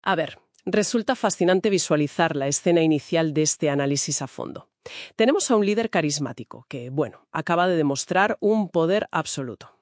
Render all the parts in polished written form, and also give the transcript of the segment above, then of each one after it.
A ver, resulta fascinante visualizar la escena inicial de este análisis a fondo. Tenemos a un líder carismático que, bueno, acaba de demostrar un poder absoluto.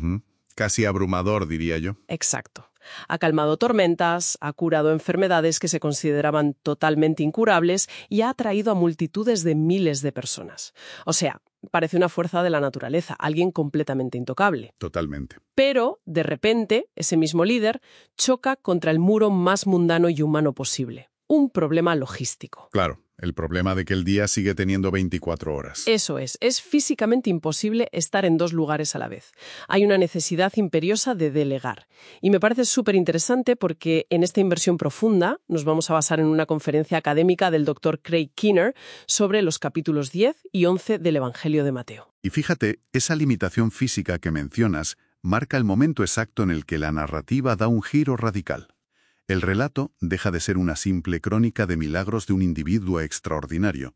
Casi abrumador, diría yo. Exacto. Ha calmado tormentas, ha curado enfermedades que se consideraban totalmente incurables y ha atraído a multitudes de miles de personas. O sea, parece una fuerza de la naturaleza, alguien completamente intocable. Totalmente. Pero, de repente, ese mismo líder choca contra el muro más mundano y humano posible. Un problema logístico. Claro, el problema de que el día sigue teniendo 24 horas. Eso es físicamente imposible estar en dos lugares a la vez. Hay una necesidad imperiosa de delegar. Y me parece súper interesante porque en esta inversión profunda nos vamos a basar en una conferencia académica del Dr. Craig Keener sobre los capítulos 10 y 11 del Evangelio de Mateo. Y fíjate, esa limitación física que mencionas marca el momento exacto en el que la narrativa da un giro radical. El relato deja de ser una simple crónica de milagros de un individuo extraordinario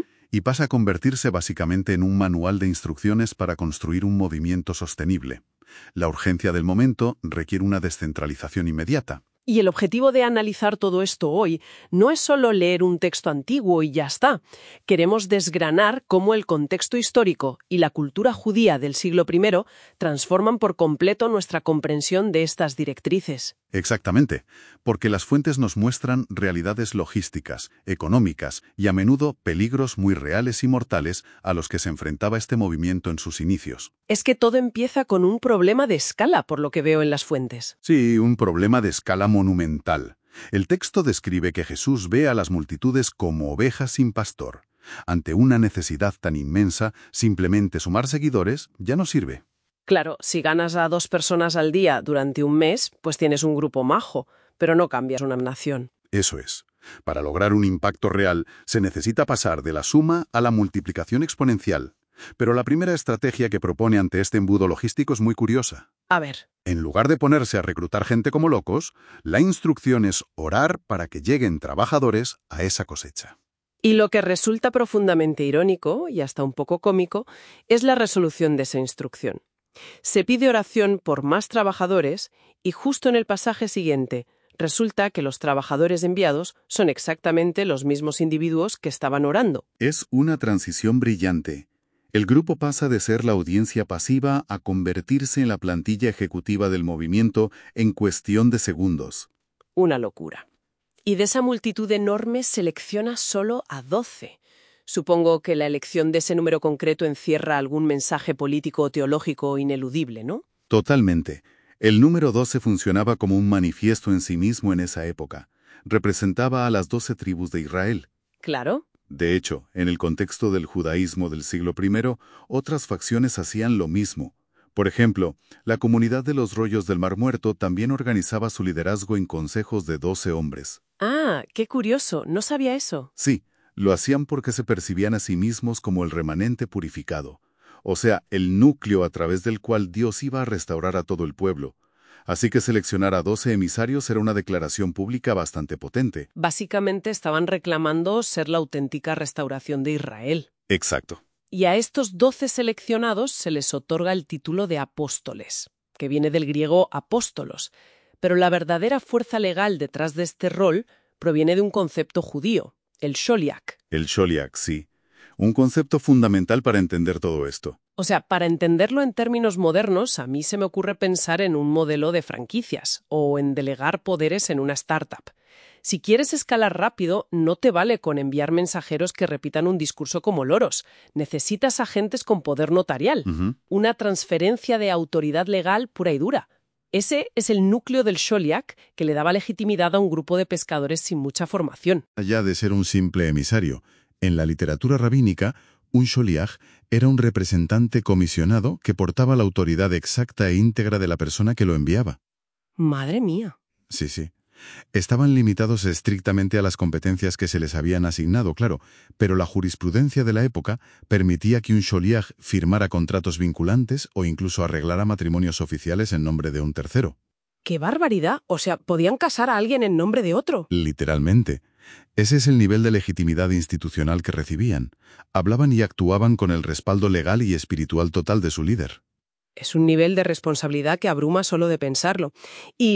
y pasa a convertirse básicamente en un manual de instrucciones para construir un movimiento sostenible. La urgencia del momento requiere una descentralización inmediata. Y el objetivo de analizar todo esto hoy no es solo leer un texto antiguo y ya está. Queremos desgranar cómo el contexto histórico y la cultura judía del siglo I transforman por completo nuestra comprensión de estas directrices. Exactamente, porque las fuentes nos muestran realidades logísticas, económicas y a menudo peligros muy reales y mortales a los que se enfrentaba este movimiento en sus inicios. Es que todo empieza con un problema de escala, por lo que veo en las fuentes. Sí, un problema de escala monumental. El texto describe que Jesús ve a las multitudes como ovejas sin pastor. Ante una necesidad tan inmensa, simplemente sumar seguidores ya no sirve. Claro, si ganas a 2 personas al día durante un mes, pues tienes un grupo majo, pero no cambias una nación. Eso es. Para lograr un impacto real, se necesita pasar de la suma a la multiplicación exponencial. Pero la primera estrategia que propone ante este embudo logístico es muy curiosa. A ver. En lugar de ponerse a reclutar gente como locos, la instrucción es orar para que lleguen trabajadores a esa cosecha. Y lo que resulta profundamente irónico, y hasta un poco cómico, es la resolución de esa instrucción. Se pide oración por más trabajadores y justo en el pasaje siguiente resulta que los trabajadores enviados son exactamente los mismos individuos que estaban orando. Es una transición brillante. El grupo pasa de ser la audiencia pasiva a convertirse en la plantilla ejecutiva del movimiento en cuestión de segundos. Una locura. Y de esa multitud enorme selecciona solo a 12. Supongo que la elección de ese número concreto encierra algún mensaje político o teológico ineludible, ¿no? Totalmente. El número 12 funcionaba como un manifiesto en sí mismo en esa época. Representaba a las 12 tribus de Israel. Claro. De hecho, en el contexto del judaísmo del siglo I, otras facciones hacían lo mismo. Por ejemplo, la comunidad de los rollos del Mar Muerto también organizaba su liderazgo en consejos de 12 hombres. Ah, qué curioso. No sabía eso. Sí. Lo hacían porque se percibían a sí mismos como el remanente purificado, o sea, el núcleo a través del cual Dios iba a restaurar a todo el pueblo. Así que seleccionar a 12 emisarios era una declaración pública bastante potente. Básicamente estaban reclamando ser la auténtica restauración de Israel. Exacto. Y a estos 12 seleccionados se les otorga el título de apóstoles, que viene del griego apóstolos. Pero la verdadera fuerza legal detrás de este rol proviene de un concepto judío. El sholiach. El sholiach, sí. Un concepto fundamental para entender todo esto. O sea, para entenderlo en términos modernos, a mí se me ocurre pensar en un modelo de franquicias o en delegar poderes en una startup. Si quieres escalar rápido, no te vale con enviar mensajeros que repitan un discurso como loros. Necesitas agentes con poder notarial. Una transferencia de autoridad legal pura y dura. Ese es el núcleo del sholiach que le daba legitimidad a un grupo de pescadores sin mucha formación. Allá de ser un simple emisario, en la literatura rabínica, un sholiach era un representante comisionado que portaba la autoridad exacta e íntegra de la persona que lo enviaba. ¡Madre mía! Sí. Estaban limitados estrictamente a las competencias que se les habían asignado, claro, pero la jurisprudencia de la época permitía que un sholiach firmara contratos vinculantes o incluso arreglara matrimonios oficiales en nombre de un tercero. ¡Qué barbaridad! O sea, podían casar a alguien en nombre de otro. Literalmente. Ese es el nivel de legitimidad institucional que recibían. Hablaban y actuaban con el respaldo legal y espiritual total de su líder. Es un nivel de responsabilidad que abruma solo de pensarlo. Y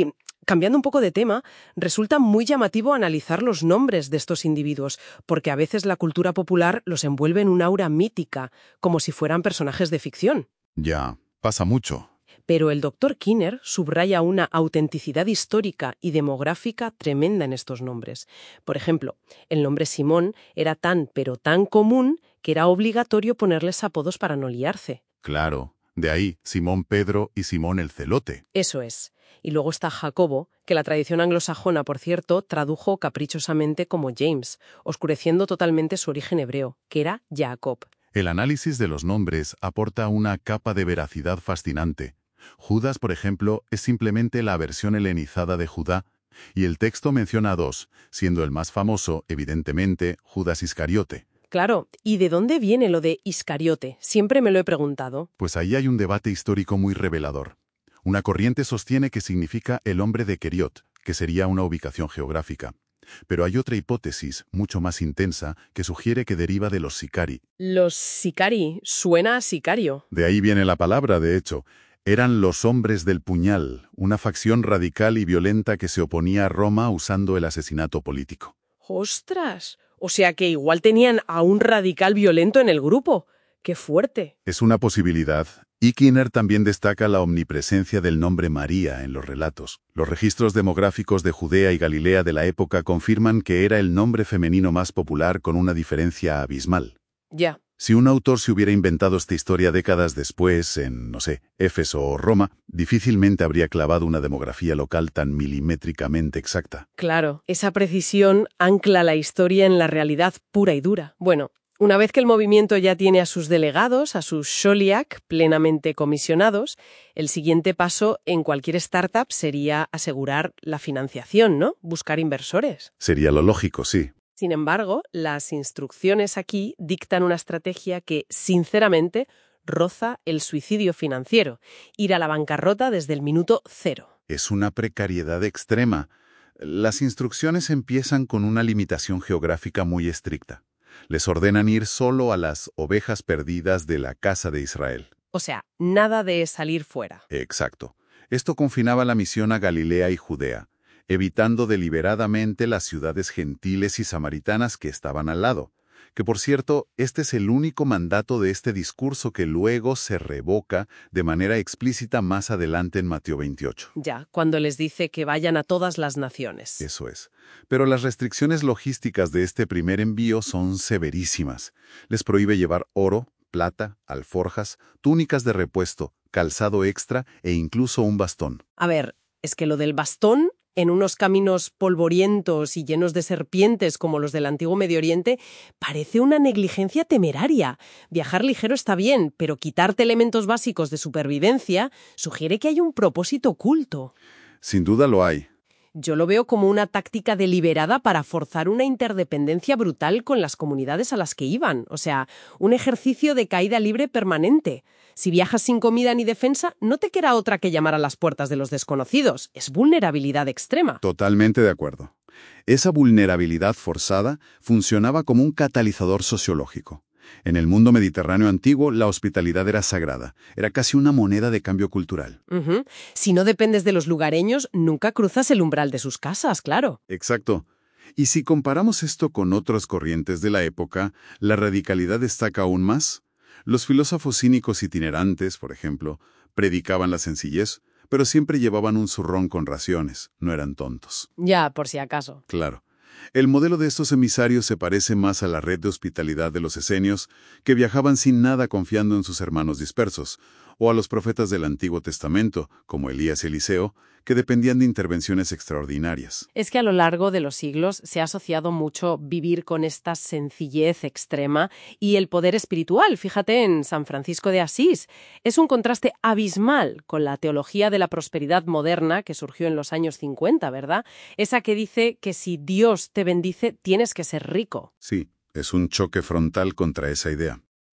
Cambiando un poco de tema, resulta muy llamativo analizar los nombres de estos individuos, porque a veces la cultura popular los envuelve en un aura mítica, como si fueran personajes de ficción. Ya, pasa mucho. Pero el doctor Kinner subraya una autenticidad histórica y demográfica tremenda en estos nombres. Por ejemplo, el nombre Simón era tan pero tan común que era obligatorio ponerles apodos para no liarse. Claro, de ahí Simón Pedro y Simón el Celote. Eso es. Y luego está Jacobo, que la tradición anglosajona, por cierto, tradujo caprichosamente como James, oscureciendo totalmente su origen hebreo, que era Jacob. El análisis de los nombres aporta una capa de veracidad fascinante. Judas, por ejemplo, es simplemente la versión helenizada de Judá, y el texto menciona a dos, siendo el más famoso, evidentemente, Judas Iscariote. Claro, ¿y de dónde viene lo de Iscariote? Siempre me lo he preguntado. Pues ahí hay un debate histórico muy revelador. Una corriente sostiene que significa el hombre de Keriot, que sería una ubicación geográfica. Pero hay otra hipótesis, mucho más intensa, que sugiere que deriva de los sicari. Los sicari, suena a sicario. De ahí viene la palabra, de hecho. Eran los hombres del puñal, una facción radical y violenta que se oponía a Roma usando el asesinato político. ¡Ostras! O sea que igual tenían a un radical violento en el grupo. ¡Qué fuerte! Es una posibilidad. Y Kinner también destaca la omnipresencia del nombre María en los relatos. Los registros demográficos de Judea y Galilea de la época confirman que era el nombre femenino más popular con una diferencia abismal. Ya. Si un autor se hubiera inventado esta historia décadas después, en, no sé, Éfeso o Roma, difícilmente habría clavado una demografía local tan milimétricamente exacta. Claro, esa precisión ancla la historia en la realidad pura y dura. Bueno, una vez que el movimiento ya tiene a sus delegados, a sus sholiach, plenamente comisionados, el siguiente paso en cualquier startup sería asegurar la financiación, ¿no? Buscar inversores. Sería lo lógico, sí. Sin embargo, las instrucciones aquí dictan una estrategia que, sinceramente, roza el suicidio financiero, ir a la bancarrota desde el minuto cero. Es una precariedad extrema. Las instrucciones empiezan con una limitación geográfica muy estricta. Les ordenan ir solo a las ovejas perdidas de la casa de Israel. O sea, nada de salir fuera. Exacto. Esto confinaba la misión a Galilea y Judea, evitando deliberadamente las ciudades gentiles y samaritanas que estaban al lado. Que, por cierto, este es el único mandato de este discurso que luego se revoca de manera explícita más adelante en Mateo 28. Ya, cuando les dice que vayan a todas las naciones. Eso es. Pero las restricciones logísticas de este primer envío son severísimas. Les prohíbe llevar oro, plata, alforjas, túnicas de repuesto, calzado extra e incluso un bastón. A ver, es que lo del bastón, en unos caminos polvorientos y llenos de serpientes como los del antiguo Medio Oriente, parece una negligencia temeraria. Viajar ligero está bien, pero quitarte elementos básicos de supervivencia sugiere que hay un propósito oculto. Sin duda lo hay. Yo lo veo como una táctica deliberada para forzar una interdependencia brutal con las comunidades a las que iban. O sea, un ejercicio de caída libre permanente. Si viajas sin comida ni defensa, no te queda otra que llamar a las puertas de los desconocidos. Es vulnerabilidad extrema. Totalmente de acuerdo. Esa vulnerabilidad forzada funcionaba como un catalizador sociológico. En el mundo mediterráneo antiguo, la hospitalidad era sagrada. Era casi una moneda de cambio cultural. Si no dependes de los lugareños, nunca cruzas el umbral de sus casas, claro. Exacto. Y si comparamos esto con otras corrientes de la época, la radicalidad destaca aún más. Los filósofos cínicos itinerantes, por ejemplo, predicaban la sencillez, pero siempre llevaban un zurrón con raciones. No eran tontos. Ya, por si acaso. Claro. El modelo de estos emisarios se parece más a la red de hospitalidad de los esenios, que viajaban sin nada confiando en sus hermanos dispersos, o a los profetas del Antiguo Testamento, como Elías y Eliseo, que dependían de intervenciones extraordinarias. Es que a lo largo de los siglos se ha asociado mucho vivir con esta sencillez extrema y el poder espiritual. Fíjate en San Francisco de Asís. Es un contraste abismal con la teología de la prosperidad moderna que surgió en los años 50, ¿verdad? Esa que dice que si Dios te bendice, tienes que ser rico. Sí, es un choque frontal contra esa idea.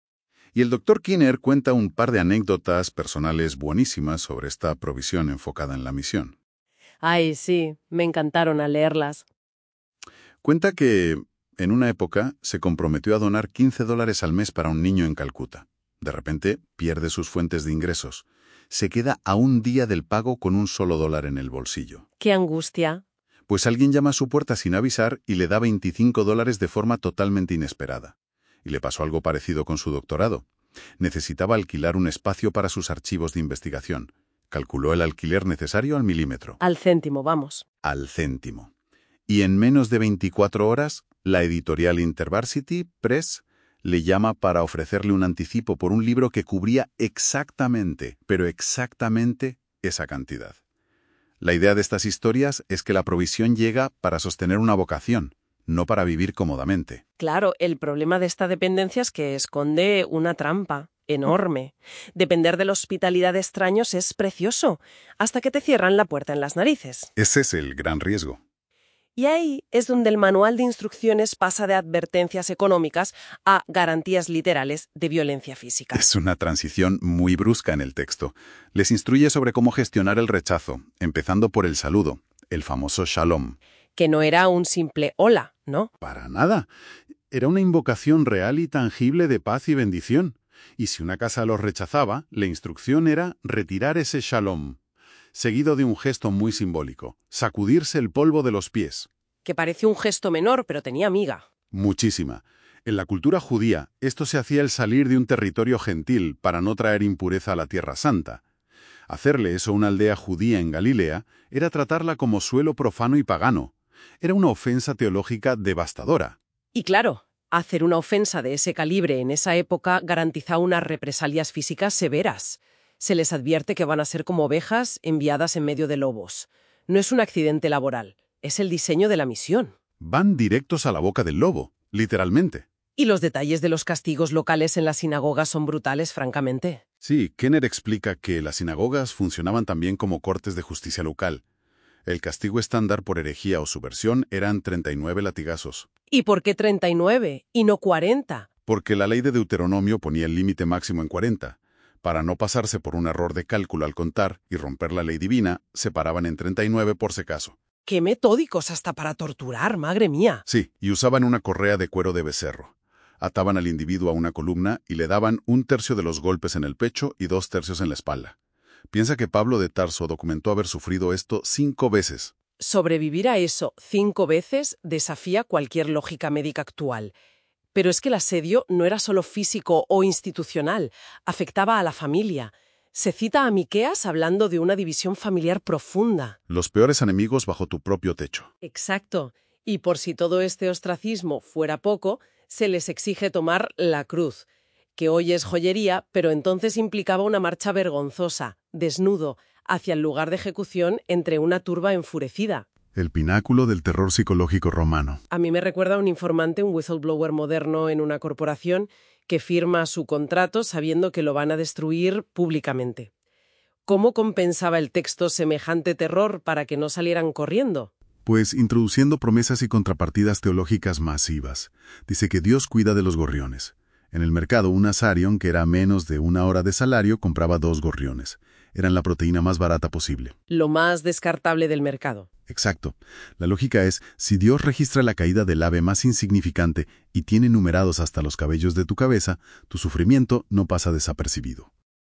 Y el Dr. Kinner cuenta un par de anécdotas personales buenísimas sobre esta provisión enfocada en la misión. Ay, sí, me encantaron al leerlas. Cuenta que, en una época, se comprometió a donar $15 al mes para un niño en Calcuta. De repente, pierde sus fuentes de ingresos. Se queda a un día del pago con un solo dólar en el bolsillo. ¡Qué angustia! Pues alguien llama a su puerta sin avisar y le da $25 de forma totalmente inesperada. Y le pasó algo parecido con su doctorado. Necesitaba alquilar un espacio para sus archivos de investigación. Calculó el alquiler necesario al milímetro. Al céntimo, vamos. Al céntimo. Y en menos de 24 horas, la editorial InterVarsity Press le llama para ofrecerle un anticipo por un libro que cubría exactamente, pero exactamente, esa cantidad. La idea de estas historias es que la provisión llega para sostener una vocación, no para vivir cómodamente. Claro, el problema de esta dependencia es que esconde una trampa enorme. Depender de la hospitalidad de extraños es precioso, hasta que te cierran la puerta en las narices. Ese es el gran riesgo. Y ahí es donde el manual de instrucciones pasa de advertencias económicas a garantías literales de violencia física. Es una transición muy brusca en el texto. Les instruye sobre cómo gestionar el rechazo, empezando por el saludo, el famoso shalom. Que no era un simple hola, ¿no? Para nada. Era una invocación real y tangible de paz y bendición. Y si una casa los rechazaba, la instrucción era retirar ese shalom, seguido de un gesto muy simbólico, sacudirse el polvo de los pies. Que parece un gesto menor, pero tenía miga. Muchísima. En la cultura judía, esto se hacía al salir de un territorio gentil para no traer impureza a la Tierra Santa. Hacerle eso a una aldea judía en Galilea era tratarla como suelo profano y pagano. Era una ofensa teológica devastadora. Y claro, hacer una ofensa de ese calibre en esa época garantizaba unas represalias físicas severas. Se les advierte que van a ser como ovejas enviadas en medio de lobos. No es un accidente laboral, es el diseño de la misión. Van directos a la boca del lobo, literalmente. Y los detalles de los castigos locales en las sinagogas son brutales, francamente. Sí, Kenner explica que las sinagogas funcionaban también como cortes de justicia local. El castigo estándar por herejía o subversión eran 39 latigazos. ¿Y por qué 39 y no 40? Porque la ley de Deuteronomio ponía el límite máximo en 40. Para no pasarse por un error de cálculo al contar y romper la ley divina, se paraban en 39 por si acaso. ¡Qué metódicos hasta para torturar, madre mía! Sí, y usaban una correa de cuero de becerro. Ataban al individuo a una columna y le daban 1/3 de los golpes en el pecho y 2/3 en la espalda. Piensa que Pablo de Tarso documentó haber sufrido esto 5 veces. Sobrevivir a eso 5 veces desafía cualquier lógica médica actual. Pero es que el asedio no era solo físico o institucional, afectaba a la familia. Se cita a Miqueas hablando de una división familiar profunda. Los peores enemigos bajo tu propio techo. Exacto. Y por si todo este ostracismo fuera poco, se les exige tomar la cruz, que hoy es joyería, pero entonces implicaba una marcha vergonzosa, desnudo, hacia el lugar de ejecución entre una turba enfurecida. El pináculo del terror psicológico romano. A mí me recuerda a un informante, un whistleblower moderno en una corporación que firma su contrato sabiendo que lo van a destruir públicamente. ¿Cómo compensaba el texto semejante terror para que no salieran corriendo? Pues introduciendo promesas y contrapartidas teológicas masivas. Dice que Dios cuida de los gorriones. En el mercado, un asarion, que era menos de 1 hora de salario, compraba 2 gorriones. Eran la proteína más barata posible. Lo más descartable del mercado. Exacto. La lógica es, si Dios registra la caída del ave más insignificante y tiene numerados hasta los cabellos de tu cabeza, tu sufrimiento no pasa desapercibido.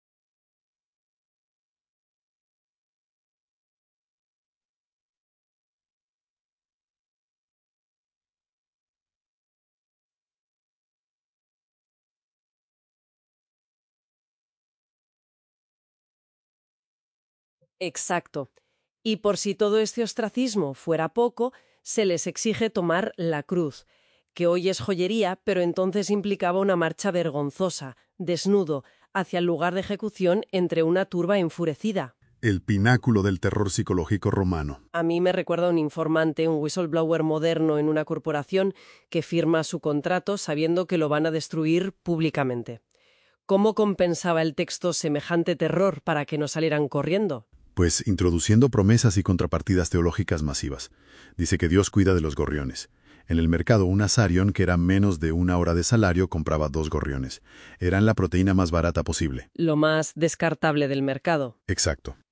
Exacto. Y por si todo este ostracismo fuera poco, se les exige tomar la cruz, que hoy es joyería, pero entonces implicaba una marcha vergonzosa, desnudo, hacia el lugar de ejecución entre una turba enfurecida. El pináculo del terror psicológico romano. A mí me recuerda a un informante, un whistleblower moderno en una corporación que firma su contrato sabiendo que lo van a destruir públicamente. ¿Cómo compensaba el texto semejante terror para que no salieran corriendo? Pues introduciendo promesas y contrapartidas teológicas masivas. Dice que Dios cuida de los gorriones. En el mercado, un asarion, que era menos de 1 hora de salario, compraba 2 gorriones. Eran la proteína más barata posible. Lo más descartable del mercado. Exacto.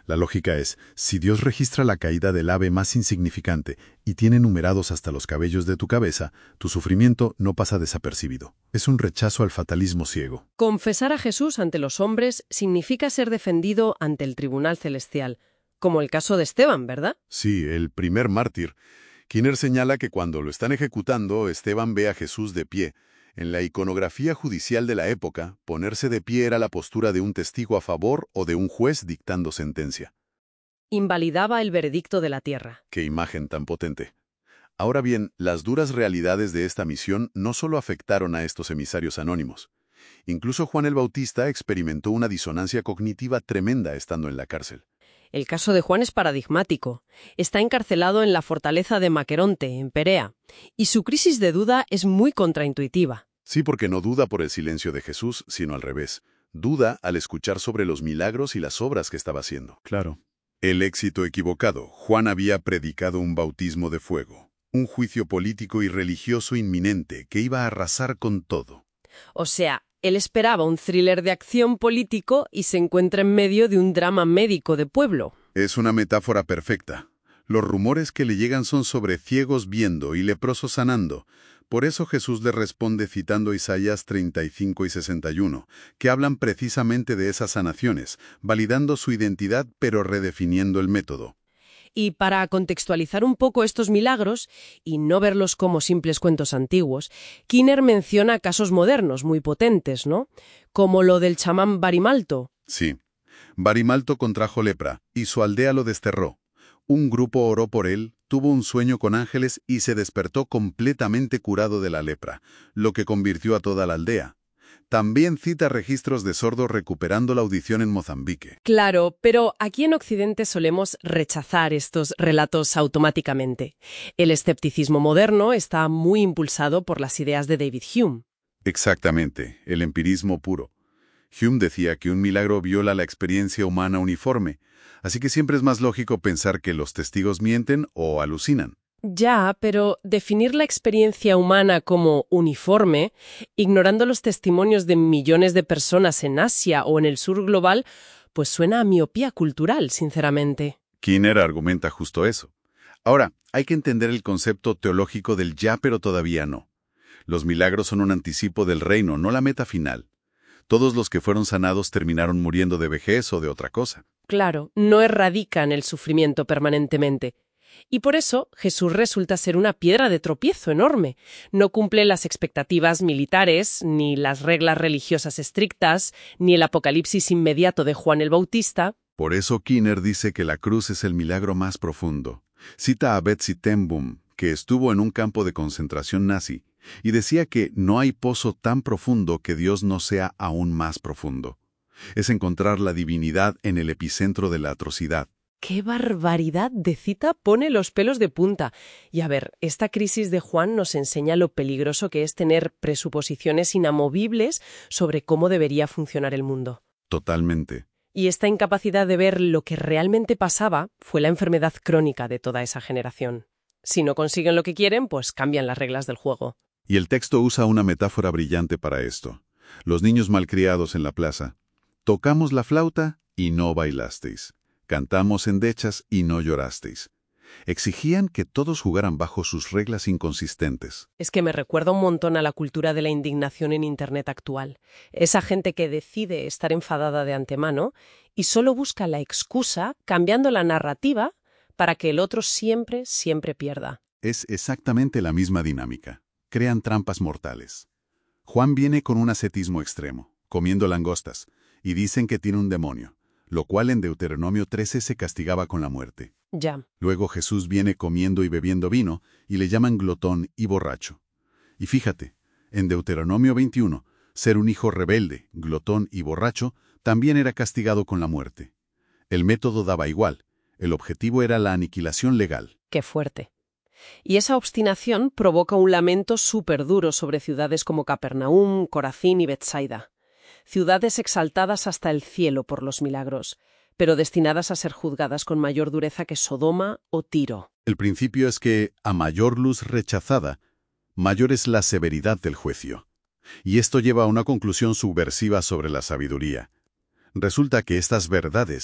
La lógica es, si Dios registra la caída del ave más insignificante y tiene numerados hasta los cabellos de tu cabeza, tu sufrimiento no pasa desapercibido. Es un rechazo al fatalismo ciego. Confesar a Jesús ante los hombres significa ser defendido ante el tribunal celestial, como el caso de Esteban, ¿verdad? Sí, el primer mártir. Kiner señala que cuando lo están ejecutando, Esteban ve a Jesús de pie. En la iconografía judicial de la época, ponerse de pie era la postura de un testigo a favor o de un juez dictando sentencia. Invalidaba el veredicto de la tierra. ¡Qué imagen tan potente! Ahora bien, las duras realidades de esta misión no solo afectaron a estos emisarios anónimos. Incluso Juan el Bautista experimentó una disonancia cognitiva tremenda estando en la cárcel. El caso de Juan es paradigmático. Está encarcelado en la fortaleza de Maqueronte, en Perea, y su crisis de duda es muy contraintuitiva. Sí, porque no duda por el silencio de Jesús, sino al revés. Duda al escuchar sobre los milagros y las obras que estaba haciendo. Claro. El éxito equivocado. Juan había predicado un bautismo de fuego, un juicio político y religioso inminente que iba a arrasar con todo. O sea, él esperaba un thriller de acción político y se encuentra en medio de un drama médico de pueblo. Es una metáfora perfecta. Los rumores que le llegan son sobre ciegos viendo y leprosos sanando. Por eso Jesús le responde citando Isaías 35 y 61, que hablan precisamente de esas sanaciones, validando su identidad pero redefiniendo el método. Y para contextualizar un poco estos milagros, y no verlos como simples cuentos antiguos, Kiner menciona casos modernos muy potentes, ¿no? Como lo del chamán Barimalto. Sí. Barimalto contrajo lepra, y su aldea lo desterró. Un grupo oró por él, tuvo un sueño con ángeles y se despertó completamente curado de la lepra, lo que convirtió a toda la aldea. También cita registros de sordos recuperando la audición en Mozambique. Claro, pero aquí en Occidente solemos rechazar estos relatos automáticamente. El escepticismo moderno está muy impulsado por las ideas de David Hume. Exactamente, el empirismo puro. Hume decía que un milagro viola la experiencia humana uniforme, así que siempre es más lógico pensar que los testigos mienten o alucinan. Ya, pero definir la experiencia humana como uniforme, ignorando los testimonios de millones de personas en Asia o en el sur global, pues suena a miopía cultural, sinceramente. Kiner argumenta justo eso. Ahora, hay que entender el concepto teológico del ya pero todavía no. Los milagros son un anticipo del reino, no la meta final. Todos los que fueron sanados terminaron muriendo de vejez o de otra cosa. Claro, no erradican el sufrimiento permanentemente. Y por eso Jesús resulta ser una piedra de tropiezo enorme. No cumple las expectativas militares, ni las reglas religiosas estrictas, ni el apocalipsis inmediato de Juan el Bautista. Por eso Kiner dice que la cruz es el milagro más profundo. Cita a Betsy ten Boom, que estuvo en un campo de concentración nazi, y decía que no hay pozo tan profundo que Dios no sea aún más profundo. Es encontrar la divinidad en el epicentro de la atrocidad. ¡Qué barbaridad de cita pone los pelos de punta! Y a ver, esta crisis de Juan nos enseña lo peligroso que es tener presuposiciones inamovibles sobre cómo debería funcionar el mundo. Totalmente. Y esta incapacidad de ver lo que realmente pasaba fue la enfermedad crónica de toda esa generación. Si no consiguen lo que quieren, pues cambian las reglas del juego. Y el texto usa una metáfora brillante para esto. Los niños malcriados en la plaza. Tocamos la flauta y no bailasteis. Cantamos endechas y no llorasteis. Exigían que todos jugaran bajo sus reglas inconsistentes. Es que me recuerda un montón a la cultura de la indignación en Internet actual. Esa gente que decide estar enfadada de antemano y solo busca la excusa, cambiando la narrativa, para que el otro siempre pierda. Es exactamente la misma dinámica. Crean trampas mortales. Juan viene con un ascetismo extremo, comiendo langostas, y dicen que tiene un demonio, lo cual en Deuteronomio 13 se castigaba con la muerte. Ya. Luego Jesús viene comiendo y bebiendo vino, y le llaman glotón y borracho. Y fíjate, en Deuteronomio 21, ser un hijo rebelde, glotón y borracho, también era castigado con la muerte. El método daba igual, el objetivo era la aniquilación legal. ¡Qué fuerte! Y esa obstinación provoca un lamento súper duro sobre ciudades como Capernaum, Corazín y Betsaida. Ciudades exaltadas hasta el cielo por los milagros, pero destinadas a ser juzgadas con mayor dureza que Sodoma o Tiro. El principio es que, a mayor luz rechazada, mayor es la severidad del juicio. Y esto lleva a una conclusión subversiva sobre la sabiduría. Resulta que estas verdades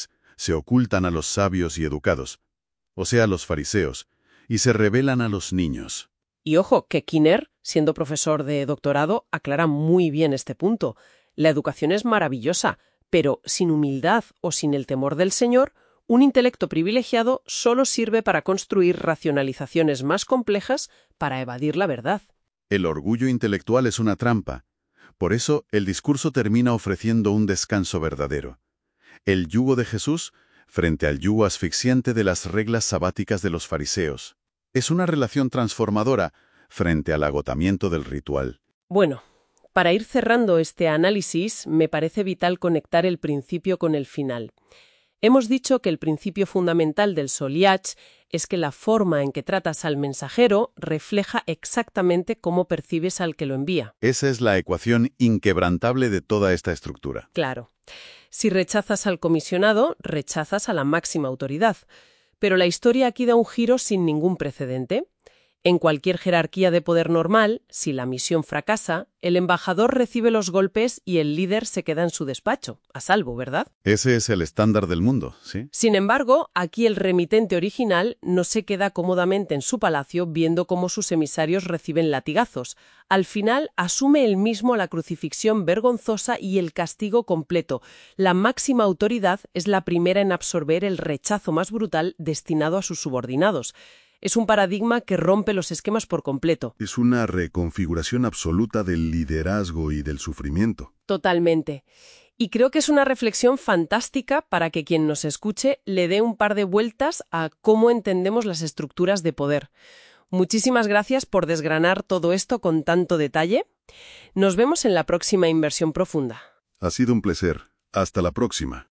se ocultan a los sabios y educados, o sea, a los fariseos, y se revelan a los niños. Y ojo, que Kinner, siendo profesor de doctorado, aclara muy bien este punto. La educación es maravillosa, pero sin humildad o sin el temor del Señor, un intelecto privilegiado solo sirve para construir racionalizaciones más complejas para evadir la verdad. El orgullo intelectual es una trampa. Por eso, el discurso termina ofreciendo un descanso verdadero. El yugo de Jesús frente al yugo asfixiante de las reglas sabáticas de los fariseos. Es una relación transformadora frente al agotamiento del ritual. Bueno, para ir cerrando este análisis, me parece vital conectar el principio con el final. Hemos dicho que el principio fundamental del Soliach es que la forma en que tratas al mensajero refleja exactamente cómo percibes al que lo envía. Esa es la ecuación inquebrantable de toda esta estructura. Claro. Si rechazas al comisionado, rechazas a la máxima autoridad. Pero la historia aquí da un giro sin ningún precedente. En cualquier jerarquía de poder normal, si la misión fracasa, el embajador recibe los golpes y el líder se queda en su despacho, a salvo, ¿verdad? Ese es el estándar del mundo, ¿sí? Sin embargo, aquí el remitente original no se queda cómodamente en su palacio viendo cómo sus emisarios reciben latigazos. Al final, asume él mismo la crucifixión vergonzosa y el castigo completo. La máxima autoridad es la primera en absorber el rechazo más brutal destinado a sus subordinados. Es un paradigma que rompe los esquemas por completo. Es una reconfiguración absoluta del liderazgo y del sufrimiento. Totalmente. Y creo que es una reflexión fantástica para que quien nos escuche le dé un par de vueltas a cómo entendemos las estructuras de poder. Muchísimas gracias por desgranar todo esto con tanto detalle. Nos vemos en la próxima Inversión Profunda. Ha sido un placer. Hasta la próxima.